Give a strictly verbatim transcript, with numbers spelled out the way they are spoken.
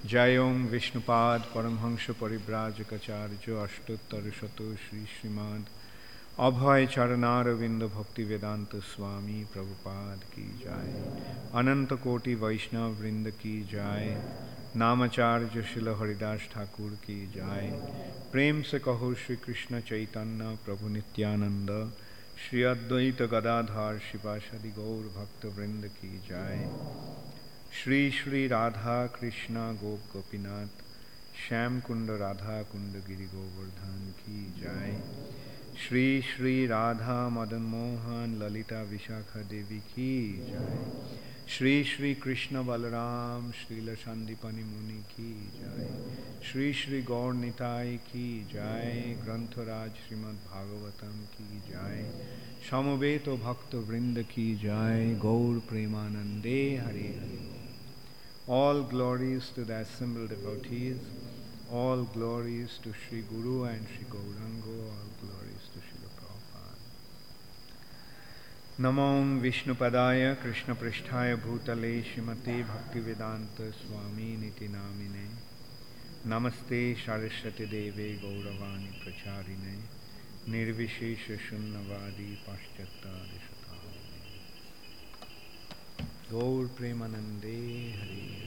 जय ओम विष्णुपाद परमहंस परिव्राजकाचार्य अष्टोत्तर शतो श्री श्रीमान अभय चरणारविंद भक्ति वेदांत स्वामी प्रभुपाद की जाय। अनंत कोटि वैष्णव वृंद की जाय। नामाचार्य शिल हरिदास ठाकुर की जाय। प्रेम से कहो श्री कृष्ण चैतन्य प्रभु नित्यानंद श्री अद्वैत गदाधर शिवासादि गौर भक्त वृंद की जाय। श्री श्री राधा कृष्णा गोप गोपीनाथ श्याम कुंड राधा कुंड गिरि गोवर्धन की जाय। श्री श्री राधा मदन मोहन ललिता विशाखा देवी की जाय। श्री श्री कृष्ण बलराम श्रील संदीपनि मुनि की जाय। श्री श्री गौर निताय की जाय। ग्रंथराज श्रीमद् भागवतम की जाय। समवेत भक्त वृंद की जाय। गौर प्रेमानंदे Hare Hare. All glories to the assembled devotees, all glories to Sri Guru and Sri Gaurango, all glories to Srila Prabhupada. Namo Vishnupadaya Krishna Pristhaya Bhutale Shrimate Bhaktivedanta Swami Niti Namine Namaste Saraswati Deve Gauravani Pracharine Nirvishesha Shunnavadi Paschatya Gaur Premanande Hare